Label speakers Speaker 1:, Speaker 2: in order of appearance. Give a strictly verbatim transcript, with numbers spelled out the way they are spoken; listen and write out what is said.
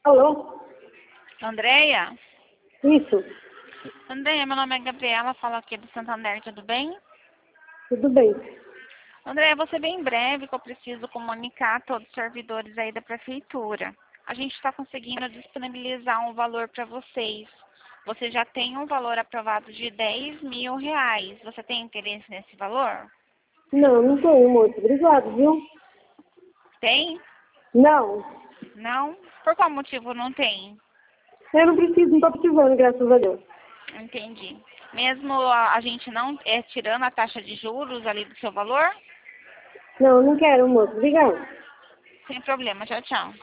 Speaker 1: Alô?
Speaker 2: Andréia?
Speaker 1: Isso,
Speaker 2: Andréia, meu nome é Gabriela, falo aqui do Santander, tudo bem?
Speaker 1: tudo bem.
Speaker 2: Andréia, vou ser bem breve que eu preciso comunicar a todos os servidores aí da prefeitura. A gente está conseguindo disponibilizar um valor para vocês. Você já tem um valor aprovado de dez mil reais. Você tem interesse nesse valor?
Speaker 1: Não, não tenho, moço. Obrigado, viu?
Speaker 2: Tem?
Speaker 1: Não,
Speaker 2: Não? Por qual motivo não tem?
Speaker 1: eu não preciso, não estou precisando, graças a Deus.
Speaker 2: Entendi. Mesmo a, a gente não é tirando a taxa de juros ali do seu valor?
Speaker 1: Não, não quero, moço. Obrigado.
Speaker 2: Sem problema. Tchau, tchau.